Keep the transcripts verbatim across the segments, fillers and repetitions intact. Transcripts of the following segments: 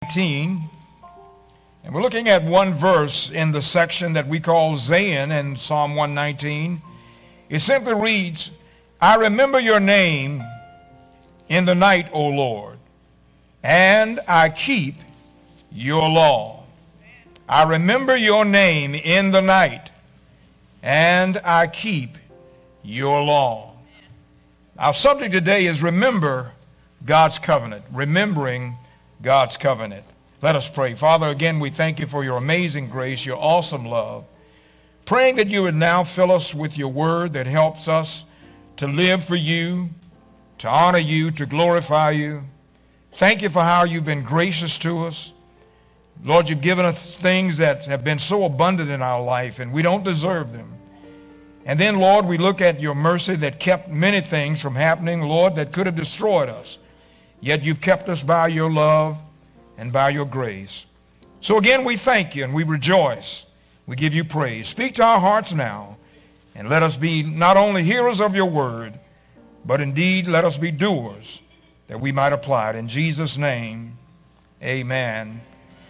nineteen. And we're looking at one verse in the section that we call Zayin in Psalm one nineteen. It simply reads, I remember your name in the night, O Lord, and I keep your law. I remember your name in the night, and I keep your law. Our subject today is remember God's covenant, remembering God's covenant. Let us pray. Father, again, we thank you for your amazing grace, your awesome love. Praying that you would now fill us with your word that helps us to live for you, to honor you, to glorify you. Thank you for how you've been gracious to us. Lord, you've given us things that have been so abundant in our life, and we don't deserve them. And then, Lord, we look at your mercy that kept many things from happening, Lord, that could have destroyed us. Yet you've kept us by your love and by your grace. So again, we thank you and we rejoice. We give you praise. Speak to our hearts now, and let us be not only hearers of your word, but indeed let us be doers, that we might apply it. In Jesus' name, amen.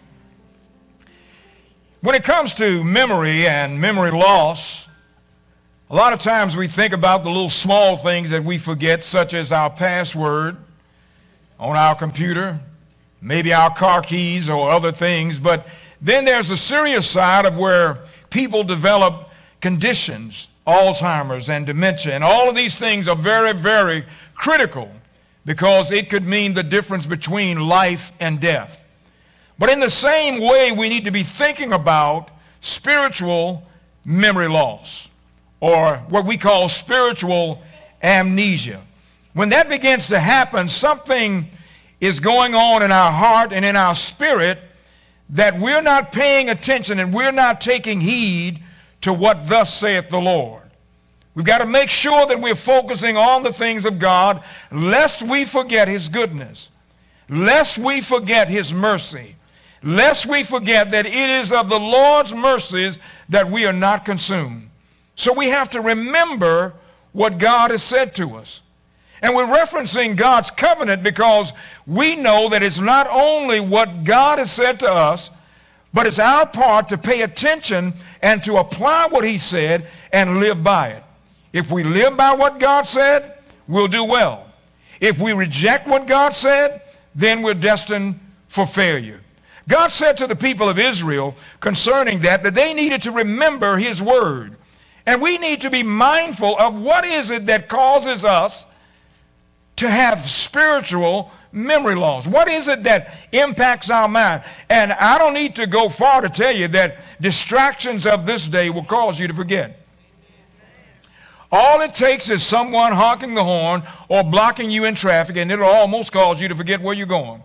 When it comes to memory and memory loss, a lot of times we think about the little small things that we forget, such as our password on our computer, maybe our car keys or other things. But then there's a serious side of where people develop conditions, Alzheimer's and dementia, and all of these things are very, very critical because it could mean the difference between life and death. But in the same way, we need to be thinking about spiritual memory loss, or what we call spiritual amnesia. When that begins to happen, something is going on in our heart and in our spirit that we're not paying attention and we're not taking heed to what thus saith the Lord. We've got to make sure that we're focusing on the things of God, lest we forget his goodness, lest we forget his mercy, lest we forget that it is of the Lord's mercies that we are not consumed. So we have to remember what God has said to us. And we're referencing God's covenant because we know that it's not only what God has said to us, but it's our part to pay attention and to apply what he said and live by it. If we live by what God said, we'll do well. If we reject what God said, then we're destined for failure. God said to the people of Israel concerning that, that they needed to remember his word. And we need to be mindful of what is it that causes us to have spiritual memory loss. What is it that impacts our mind? And I don't need to go far to tell you that distractions of this day will cause you to forget. All it takes is someone honking the horn or blocking you in traffic, and it'll almost cause you to forget where you're going.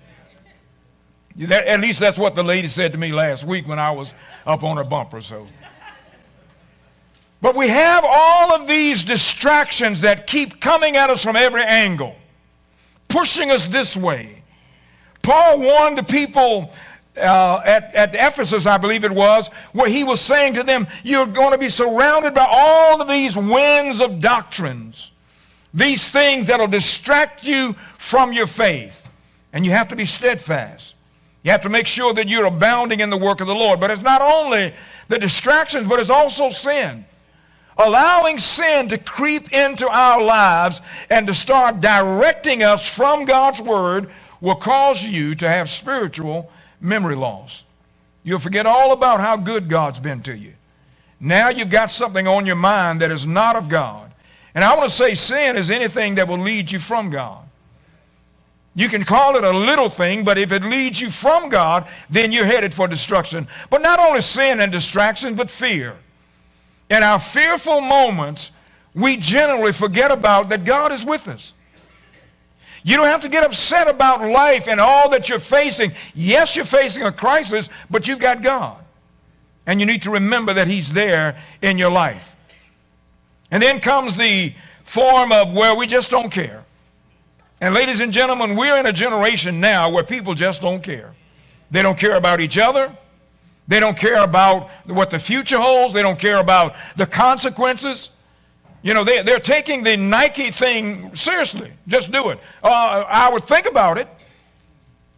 At least that's what the lady said to me last week when I was up on her bumper. So. But we have all of these distractions that keep coming at us from every angle, pushing us this way. Paul warned the people uh, at, at Ephesus, I believe it was, where he was saying to them, you're going to be surrounded by all of these winds of doctrines, these things that will distract you from your faith. And you have to be steadfast. You have to make sure that you're abounding in the work of the Lord. But it's not only the distractions, but it's also sin. Allowing sin to creep into our lives and to start directing us from God's word will cause you to have spiritual memory loss. You'll forget all about how good God's been to you. Now you've got something on your mind that is not of God. And I want to say sin is anything that will lead you from God. You can call it a little thing, but if it leads you from God, then you're headed for destruction. But not only sin and distraction, but fear. In our fearful moments, we generally forget about that God is with us. You don't have to get upset about life and all that you're facing. Yes, you're facing a crisis, but you've got God. And you need to remember that he's there in your life. And then comes the form of where we just don't care. And ladies and gentlemen, we're in a generation now where people just don't care. They don't care about each other. They don't care about what the future holds. They don't care about the consequences. You know, they, they're taking the Nike thing seriously. Just do it. Uh, I would think about it.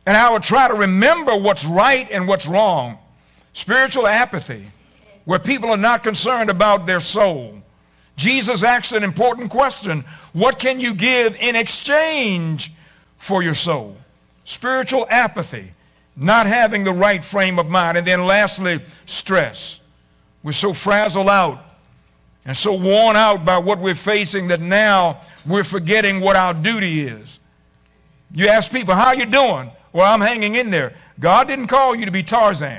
And I would try to remember what's right and what's wrong. Spiritual apathy, where people are not concerned about their soul. Jesus asked an important question. What can you give in exchange for your soul? Spiritual apathy, not having the right frame of mind. And then lastly, stress. We're so frazzled out and so worn out by what we're facing that now we're forgetting what our duty is. You ask people, how you doing? Well, I'm hanging in there. God didn't call you to be Tarzan.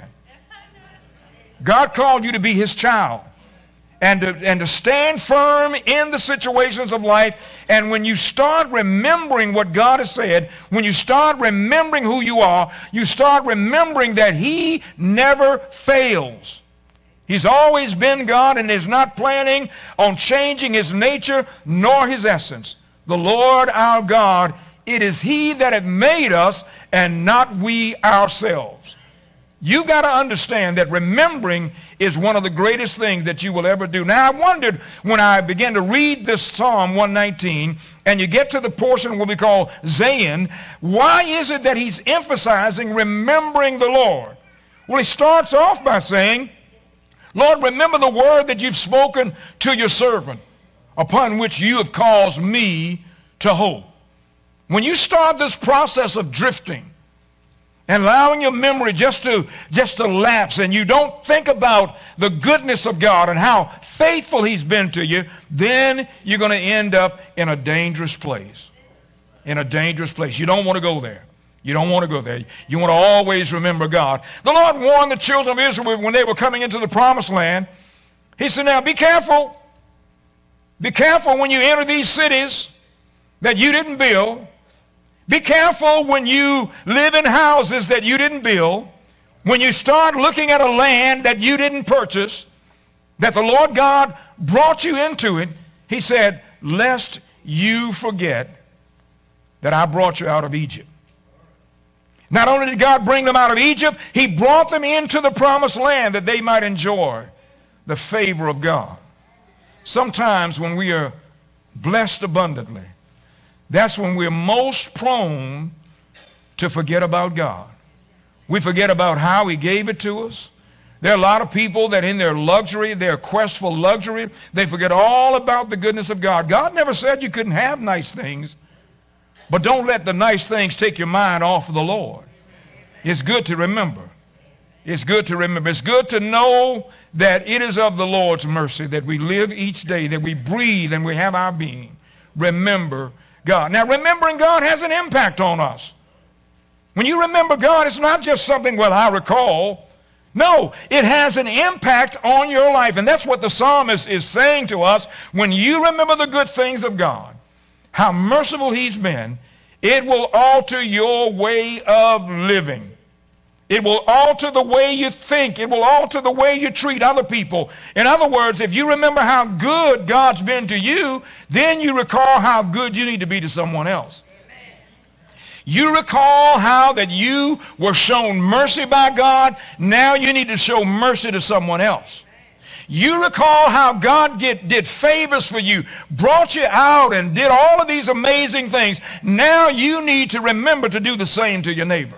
God called you to be his child and to, and to stand firm in the situations of life. And when you start remembering what God has said, when you start remembering who you are, you start remembering that he never fails. He's always been God and is not planning on changing his nature nor his essence. The Lord our God, it is he that hath made us and not we ourselves. You got to understand that remembering is one of the greatest things that you will ever do. Now, I wondered when I began to read this Psalm one nineteen, and you get to the portion what we call Zayin, why is it that he's emphasizing remembering the Lord? Well, he starts off by saying, Lord, remember the word that you've spoken to your servant, upon which you have caused me to hope. When you start this process of drifting and allowing your memory just to, just to lapse, and you don't think about the goodness of God and how faithful he's been to you, then you're going to end up in a dangerous place. In a dangerous place. You don't want to go there. You don't want to go there. You want to always remember God. The Lord warned the children of Israel when they were coming into the promised land. He said, now be careful. Be careful when you enter these cities that you didn't build. Be careful when you live in houses that you didn't build. When you start looking at a land that you didn't purchase, that the Lord God brought you into it, he said, lest you forget that I brought you out of Egypt. Not only did God bring them out of Egypt, he brought them into the promised land that they might enjoy the favor of God. Sometimes when we are blessed abundantly, that's when we're most prone to forget about God. We forget about how he gave it to us. There are a lot of people that in their luxury, their quest for luxury, they forget all about the goodness of God. God never said you couldn't have nice things, but don't let the nice things take your mind off of the Lord. It's good to remember. It's good to remember. It's good to know that it is of the Lord's mercy that we live each day, that we breathe and we have our being. Remember God. Now, remembering God has an impact on us. When you remember God, it's not just something, well, I recall. No, it has an impact on your life. And that's what the psalmist is saying to us. When you remember the good things of God, how merciful he's been, it will alter your way of living. It will alter the way you think. It will alter the way you treat other people. In other words, if you remember how good God's been to you, then you recall how good you need to be to someone else. Amen. You recall how that you were shown mercy by God. Now you need to show mercy to someone else. You recall how God get, did favors for you, brought you out and did all of these amazing things. Now you need to remember to do the same to your neighbor.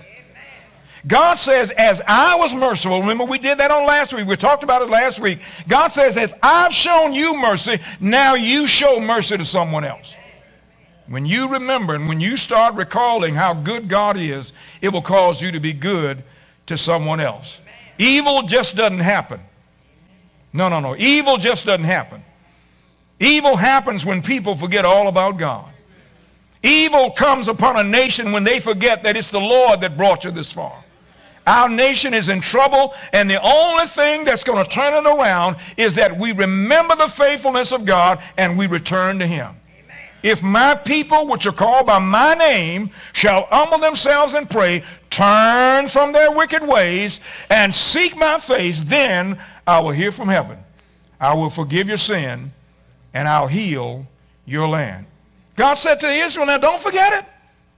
God says, as I was merciful, remember we did that on last week. We talked about it last week. God says, as I've shown you mercy, now you show mercy to someone else. When you remember and when you start recalling how good God is, it will cause you to be good to someone else. Evil just doesn't happen. No, no, no. Evil just doesn't happen. Evil happens when people forget all about God. Evil comes upon a nation when they forget that it's the Lord that brought you this far. Our nation is in trouble, and the only thing that's going to turn it around is that we remember the faithfulness of God and we return to him. Amen. If my people, which are called by my name, shall humble themselves and pray, turn from their wicked ways, and seek my face, then I will hear from heaven. I will forgive your sin, and I'll heal your land. God said to Israel, now don't forget it.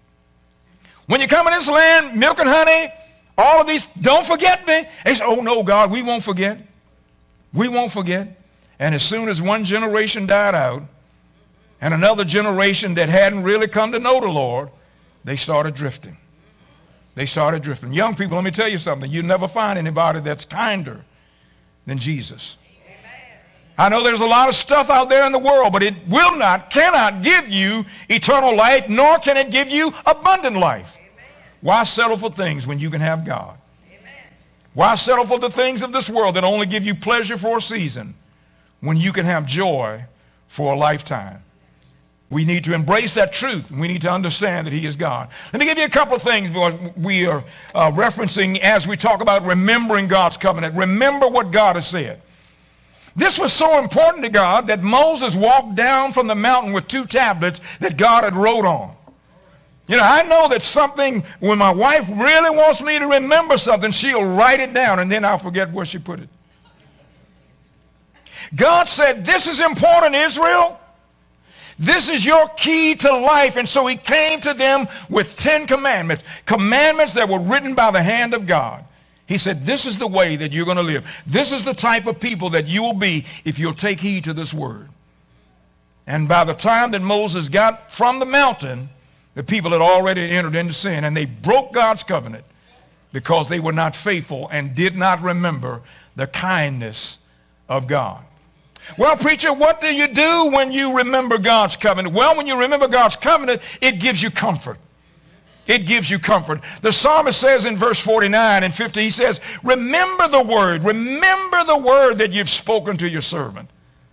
When you come in this land, milk and honey, all of these, don't forget me. They say, oh no, God, we won't forget. We won't forget. And as soon as one generation died out, and another generation that hadn't really come to know the Lord, they started drifting. They started drifting. Young people, let me tell you something. You'll never find anybody that's kinder than Jesus. I know there's a lot of stuff out there in the world, but it will not, cannot give you eternal life, nor can it give you abundant life. Why settle for things when you can have God? Why settle for the things of this world that only give you pleasure for a season when you can have joy for a lifetime? We need to embrace that truth. We need to understand that he is God. Let me give you a couple of things we are uh, referencing as we talk about remembering God's covenant. Remember what God has said. This was so important to God that Moses walked down from the mountain with two tablets that God had wrote on. You know, I know that something, when my wife really wants me to remember something, she'll write it down, and then I'll forget where she put it. God said, this is important, Israel. This is your key to life. And so he came to them with ten commandments, commandments that were written by the hand of God. He said, this is the way that you're going to live. This is the type of people that you will be if you'll take heed to this word. And by the time that Moses got from the mountain, the people had already entered into sin, and they broke God's covenant because they were not faithful and did not remember the kindness of God. Well, preacher, what do you do when you remember God's covenant? Well, when you remember God's covenant, it gives you comfort. It gives you comfort. The psalmist says in verse forty-nine and fifty, he says, remember the word. Remember the word that you've spoken to your servant.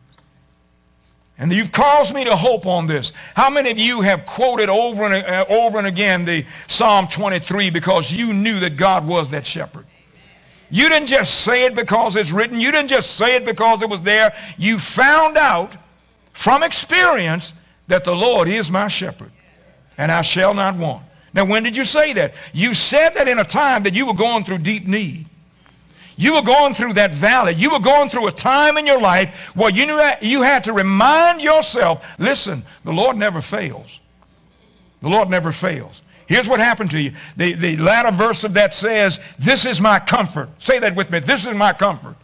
And you've caused me to hope on this. How many of you have quoted over and uh, over and again the Psalm twenty-three because you knew that God was that shepherd? You didn't just say it because it's written. You didn't just say it because it was there. You found out from experience that the Lord is my shepherd, and I shall not want. Now, when did you say that? You said that in a time that you were going through deep need. You were going through that valley. You were going through a time in your life where you knew that you had to remind yourself, listen, the Lord never fails. The Lord never fails. Here's what happened to you. The, the latter verse of that says, this is my comfort. Say that with me. This is my comfort.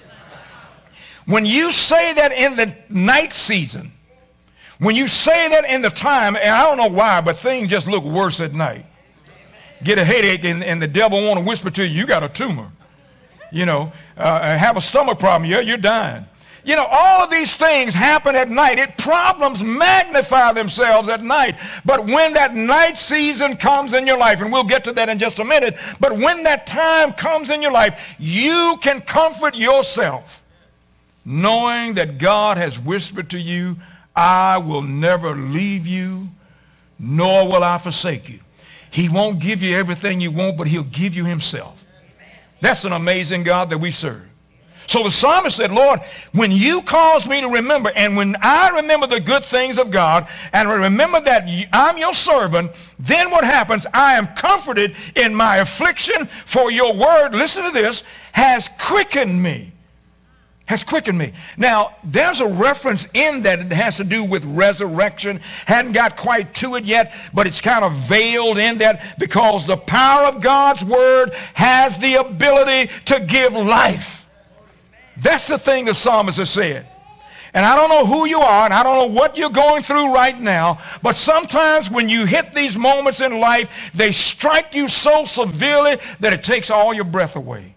When you say that in the night season, when you say that in the time, and I don't know why, but things just look worse at night. Get a headache and, and the devil want to whisper to you, you got a tumor. You know, uh, have a stomach problem, yeah, you're dying. You know, all of these things happen at night. It problems magnify themselves at night. But when that night season comes in your life, and we'll get to that in just a minute, but when that time comes in your life, you can comfort yourself knowing that God has whispered to you, I will never leave you, nor will I forsake you. He won't give you everything you want, but he'll give you himself. That's an amazing God that we serve. So the psalmist said, Lord, when you cause me to remember, and when I remember the good things of God, and remember that I'm your servant, then what happens? I am comforted in my affliction, for your word, listen to this, has quickened me. Has quickened me. Now, there's a reference in that it has to do with resurrection. Hadn't got quite to it yet, but it's kind of veiled in that because the power of God's word has the ability to give life. That's the thing the psalmist has said. And I don't know who you are, and I don't know what you're going through right now, but sometimes when you hit these moments in life, they strike you so severely that it takes all your breath away.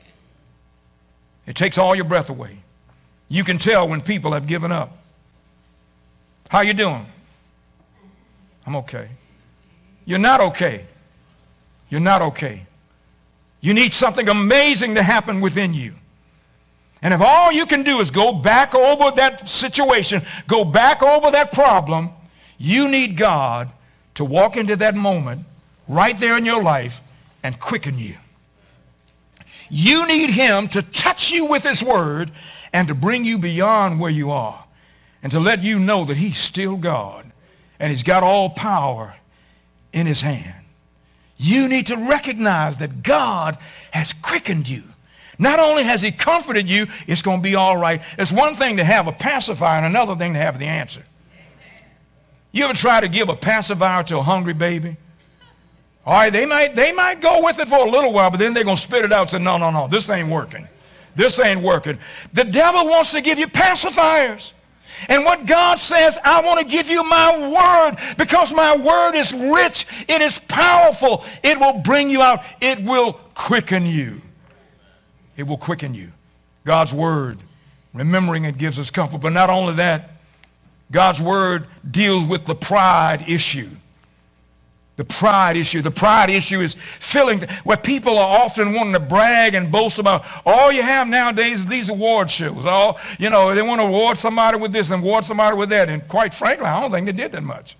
It takes all your breath away. You can tell when people have given up. How you doing? I'm okay. You're not okay. You're not okay. You need something amazing to happen within you. And if all you can do is go back over that situation, go back over that problem, you need God to walk into that moment right there in your life and quicken you. You need him to touch you with his word and to bring you beyond where you are and to let you know that he's still God and he's got all power in his hand. You need to recognize that God has quickened you. Not only has he comforted you, it's going to be all right. It's one thing to have a pacifier and another thing to have the answer. You ever try to give a pacifier to a hungry baby? All right, they might, they might go with it for a little while, but then they're going to spit it out and say, no, no, no, this ain't working. This ain't working. The devil wants to give you pacifiers. And what God says, I want to give you my word because my word is rich. It is powerful. It will bring you out. It will quicken you. It will quicken you. God's word, remembering it gives us comfort. But not only that, God's word deals with the pride issue. The pride issue. The pride issue is feeling where people are often wanting to brag and boast about all you have nowadays is these award shows. All, you know, they want to award somebody with this and award somebody with that. And quite frankly, I don't think they did that much.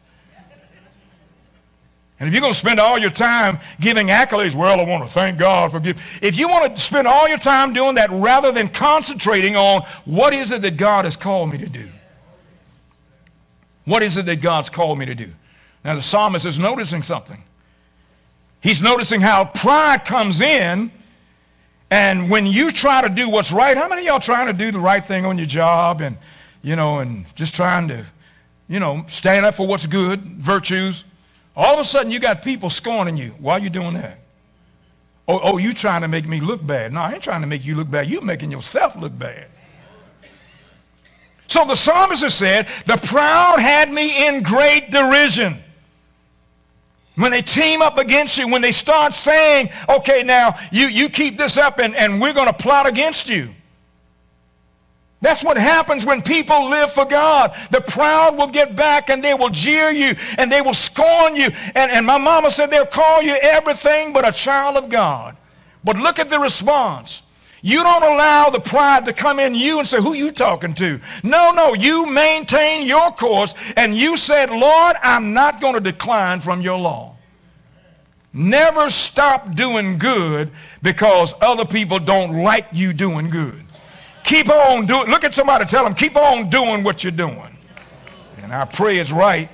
And if you're going to spend all your time giving accolades, well, I want to thank God for giving. If you want to spend all your time doing that rather than concentrating on what is it that God has called me to do? What is it that God's called me to do? Now, the psalmist is noticing something. He's noticing how pride comes in, and when you try to do what's right, how many of y'all trying to do the right thing on your job and, you know, and just trying to, you know, stand up for what's good, virtues? All of a sudden, you got people scorning you. Why are you doing that? Oh, oh, you trying to make me look bad. No, I ain't trying to make you look bad. You're making yourself look bad. So the psalmist has said, the proud had me in great derision. When they team up against you, when they start saying, okay, now you, you keep this up and, and we're going to plot against you. That's what happens when people live for God. The proud will get back and they will jeer you and they will scorn you. And, and my mama said they'll call you everything but a child of God. But look at the response. You don't allow the pride to come in you and say, who you talking to? No, no, you maintain your course and you said, Lord, I'm not going to decline from your law. Never stop doing good because other people don't like you doing good. Keep on doing, look at somebody, tell them, keep on doing what you're doing. And I pray it's right.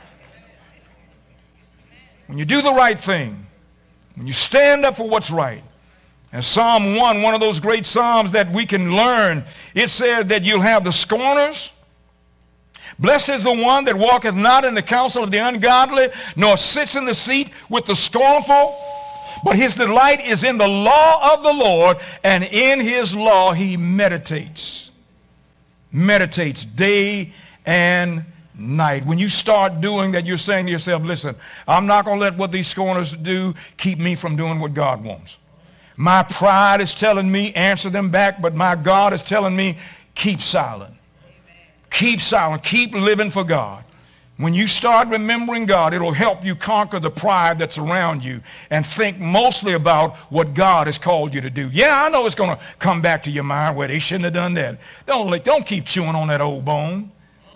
When you do the right thing, when you stand up for what's right, and Psalm one, one of those great psalms that we can learn, it says that you'll have the scorners. Blessed is the one that walketh not in the counsel of the ungodly, nor sits in the seat with the scornful. But his delight is in the law of the Lord, and in his law he meditates. Meditates day and night. When you start doing that, you're saying to yourself, listen, I'm not going to let what these scorners do keep me from doing what God wants. My pride is telling me, answer them back, but my God is telling me, keep silent. Keep silent. Keep living for God. When you start remembering God, it'll help you conquer the pride that's around you and think mostly about what God has called you to do. Yeah, I know it's going to come back to your mind where they shouldn't have done that. Don't, don't keep chewing on that old bone.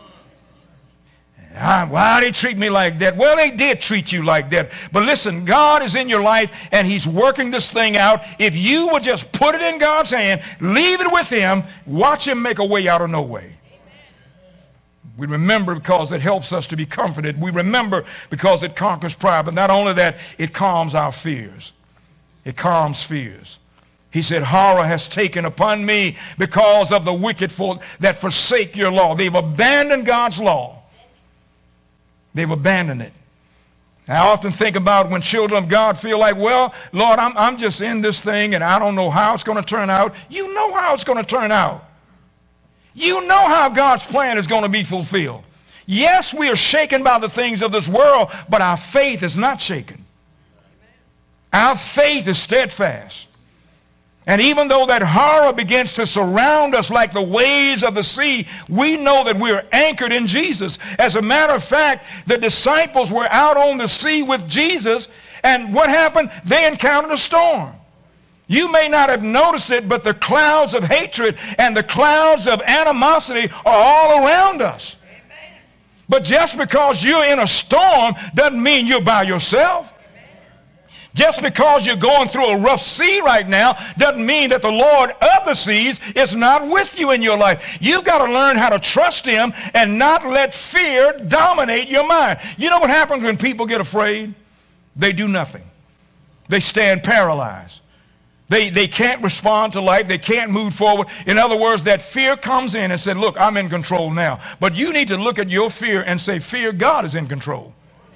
Why they treat me like that? Well, they did treat you like that. But listen, God is in your life, and he's working this thing out. If you would just put it in God's hand, leave it with him, watch him make a way out of no way. We remember because it helps us to be comforted. We remember because it conquers pride. But not only that, it calms our fears. It calms fears. He said, horror has taken upon me because of the wicked for, that forsake your law. They've abandoned God's law. They've abandoned it. I often think about when children of God feel like, well, Lord, I'm, I'm just in this thing and I don't know how it's going to turn out. You know how it's going to turn out. You know how God's plan is going to be fulfilled. Yes, we are shaken by the things of this world, but our faith is not shaken. Our faith is steadfast. And even though that horror begins to surround us like the waves of the sea, we know that we're anchored in Jesus. As a matter of fact, the disciples were out on the sea with Jesus, and what happened? They encountered a storm. You may not have noticed it, but the clouds of hatred and the clouds of animosity are all around us. Amen. But just because you're in a storm doesn't mean you're by yourself. Just because you're going through a rough sea right now doesn't mean that the Lord of the seas is not with you in your life. You've got to learn how to trust him and not let fear dominate your mind. You know what happens when people get afraid? They do nothing. They stand paralyzed. They, they can't respond to life. They can't move forward. In other words, that fear comes in and said, look, I'm in control now. But you need to look at your fear and say, fear, God is in control.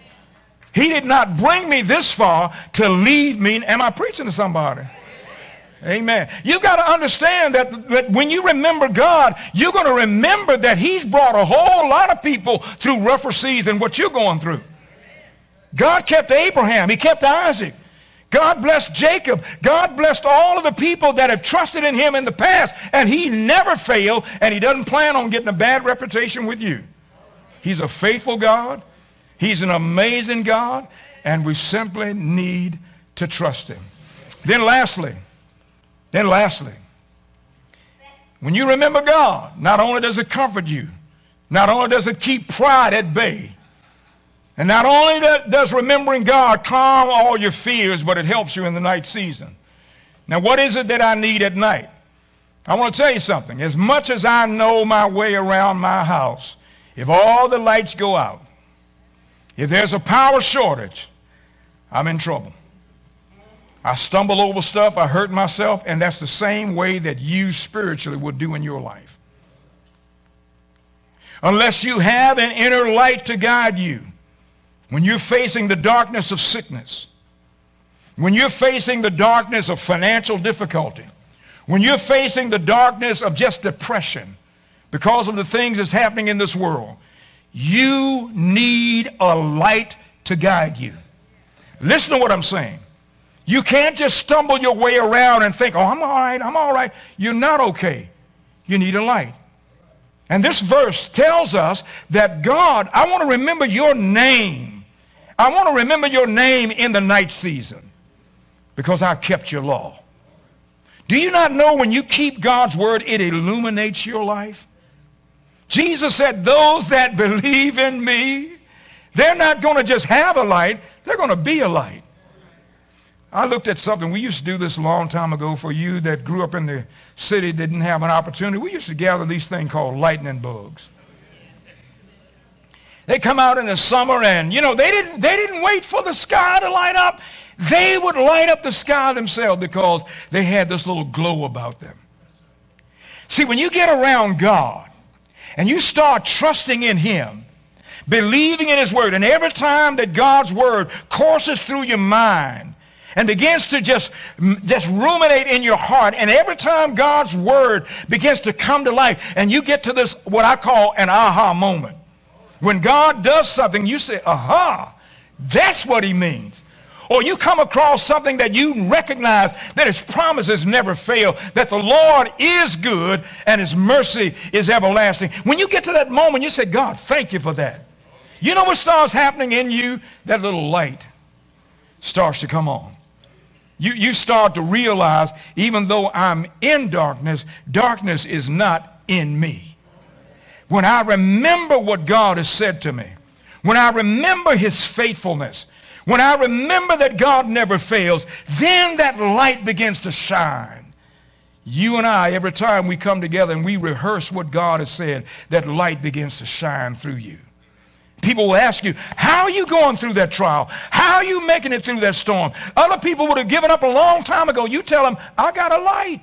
He did not bring me this far to leave me. Am I preaching to somebody? Amen. You've got to understand that, that when you remember God, you're going to remember that he's brought a whole lot of people through rougher seas than what you're going through. God kept Abraham. He kept Isaac. God blessed Jacob. God blessed all of the people that have trusted in him in the past, and he never failed, and he doesn't plan on getting a bad reputation with you. He's a faithful God. He's an amazing God, and we simply need to trust him. Then lastly, Then lastly, when you remember God, not only does it comfort you, not only does it keep pride at bay, and not only does remembering God calm all your fears, but it helps you in the night season. Now, what is it that I need at night? I want to tell you something. As much as I know my way around my house, if all the lights go out, if there's a power shortage, I'm in trouble. I stumble over stuff, I hurt myself, and that's the same way that you spiritually would do in your life. Unless you have an inner light to guide you, when you're facing the darkness of sickness, when you're facing the darkness of financial difficulty, when you're facing the darkness of just depression because of the things that's happening in this world, you need a light to guide you. Listen to what I'm saying. You can't just stumble your way around and think, oh, I'm all right, I'm all right. You're not okay. You need a light. And this verse tells us that God, I want to remember your name. I want to remember your name in the night season because I've kept your law. Do you not know when you keep God's word, it illuminates your life? Jesus said, those that believe in me, they're not going to just have a light, they're going to be a light. I looked at something. We used to do this a long time ago for you that grew up in the city, didn't have an opportunity. We used to gather these things called lightning bugs. They come out in the summer and, you know, they didn't, they didn't wait for the sky to light up. They would light up the sky themselves because they had this little glow about them. See, when you get around God and you start trusting in him, believing in his word, and every time that God's word courses through your mind, and begins to just, just ruminate in your heart. And every time God's word begins to come to life, and you get to this, what I call an aha moment. When God does something, you say, aha, that's what he means. Or you come across something that you recognize that his promises never fail, that the Lord is good and his mercy is everlasting. When you get to that moment, you say, God, thank you for that. You know what starts happening in you? That little light starts to come on. You, you start to realize, even though I'm in darkness, darkness is not in me. When I remember what God has said to me, when I remember his faithfulness, when I remember that God never fails, then that light begins to shine. You and I, every time we come together and we rehearse what God has said, that light begins to shine through you. People will ask you, how are you going through that trial? How are you making it through that storm? Other people would have given up a long time ago. You tell them, I got a light.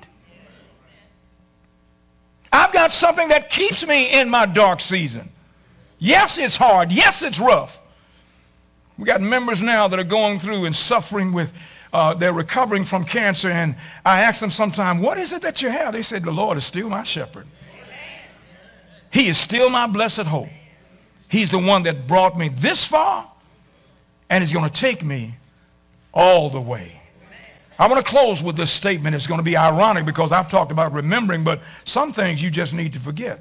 I've got something that keeps me in my dark season. Yes, it's hard. Yes, it's rough. We got members now that are going through and suffering with, uh, they're recovering from cancer. And I ask them sometime, what is it that you have? They said, the Lord is still my shepherd. He is still my blessed hope. He's the one that brought me this far, and he's going to take me all the way. I want to close with this statement. It's going to be ironic because I've talked about remembering, but some things you just need to forget.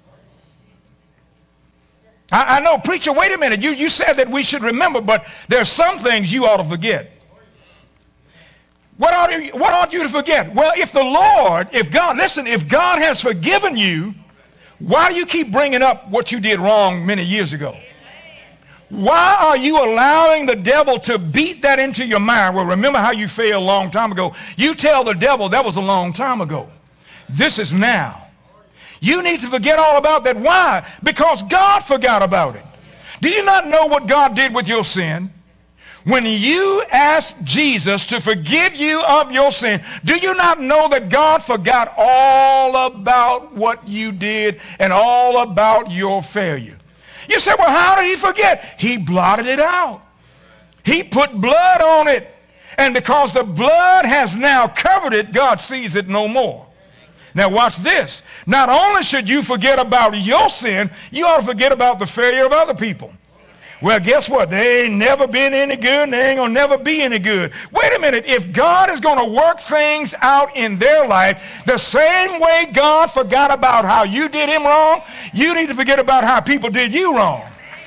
I, I know, preacher, wait a minute. You, you said that we should remember, but there are some things you ought to forget. What ought you, what ought you to forget? Well, if the Lord, if God, listen, if God has forgiven you, why do you keep bringing up what you did wrong many years ago? Why are you allowing the devil to beat that into your mind? Well, remember how you failed a long time ago. You tell the devil that was a long time ago. This is now. You need to forget all about that. Why? Because God forgot about it. Do you not know what God did with your sin? When you asked Jesus to forgive you of your sin, do you not know that God forgot all about what you did and all about your failure? You say, well, how did he forget? He blotted it out. He put blood on it. And because the blood has now covered it, God sees it no more. Now watch this. Not only should you forget about your sin, you ought to forget about the failure of other people. Well, guess what? They ain't never been any good and they ain't going to never be any good. Wait a minute. If God is going to work things out in their life the same way God forgot about how you did him wrong, you need to forget about how people did you wrong.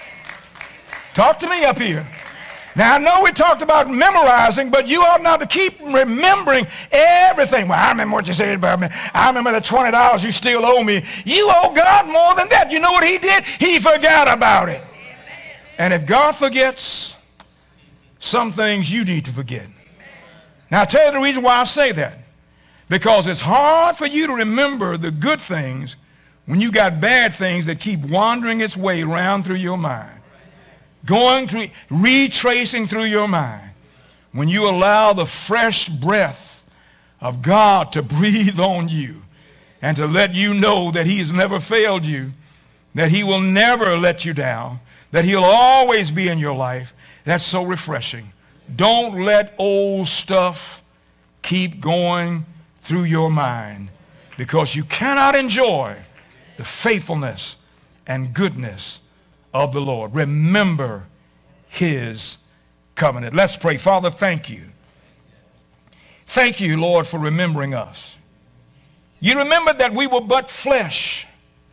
Talk to me up here. Now, I know we talked about memorizing, but you ought not to keep remembering everything. Well, I remember what you said about me. I remember the twenty dollars you still owe me. You owe God more than that. You know what he did? He forgot about it. And if God forgets, some things you need to forget. Now, I'll tell you the reason why I say that. Because it's hard for you to remember the good things when you got bad things that keep wandering its way around through your mind. Going through, retracing through your mind. When you allow the fresh breath of God to breathe on you and to let you know that he has never failed you, that he will never let you down, that he'll always be in your life, that's so refreshing. Don't let old stuff keep going through your mind, because you cannot enjoy the faithfulness and goodness of the Lord. Remember his covenant. Let's pray. Father, thank you. Thank you, Lord, for remembering us. You remembered that we were but flesh.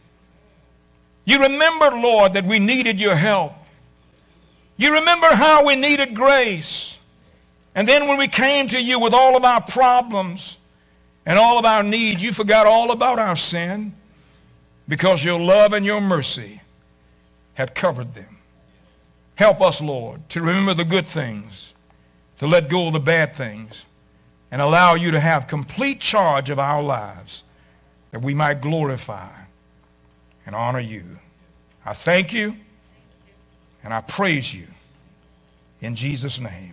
You remembered, Lord, that we needed your help. You remember how we needed grace. And then when we came to you with all of our problems and all of our needs, you forgot all about our sin, because your love and your mercy had covered them. Help us, Lord, to remember the good things, to let go of the bad things, and allow you to have complete charge of our lives, that we might glorify and honor you. I thank you and I praise you in Jesus' name.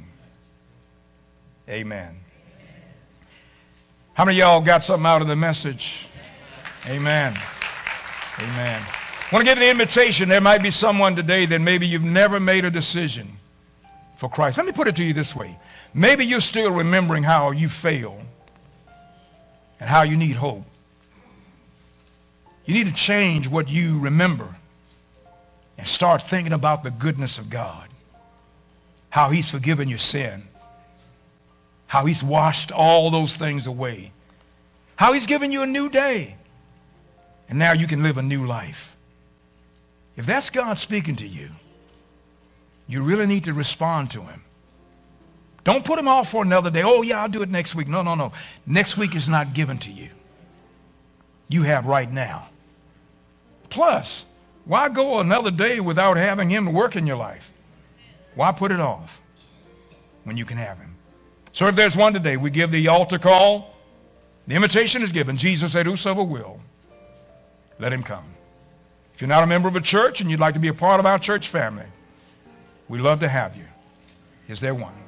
Amen. How many of y'all got something out of the message? Amen. Amen. I want to give you the invitation. There might be someone today that maybe you've never made a decision for Christ. Let me put it to you this way. Maybe you're still remembering how you failed and how you need hope. You need to change what you remember and start thinking about the goodness of God, how he's forgiven your sin, how he's washed all those things away, how he's given you a new day, and now you can live a new life. If that's God speaking to you, you really need to respond to him. Don't put him off for another day. Oh, yeah, I'll do it next week. No, no, no. Next week is not given to you. You have right now. Plus, why go another day without having him work in your life? Why put it off when you can have him? So if there's one today, we give the altar call. The invitation is given. Jesus said, whosoever will, let him come. If you're not a member of a church and you'd like to be a part of our church family, we'd love to have you. Is there one?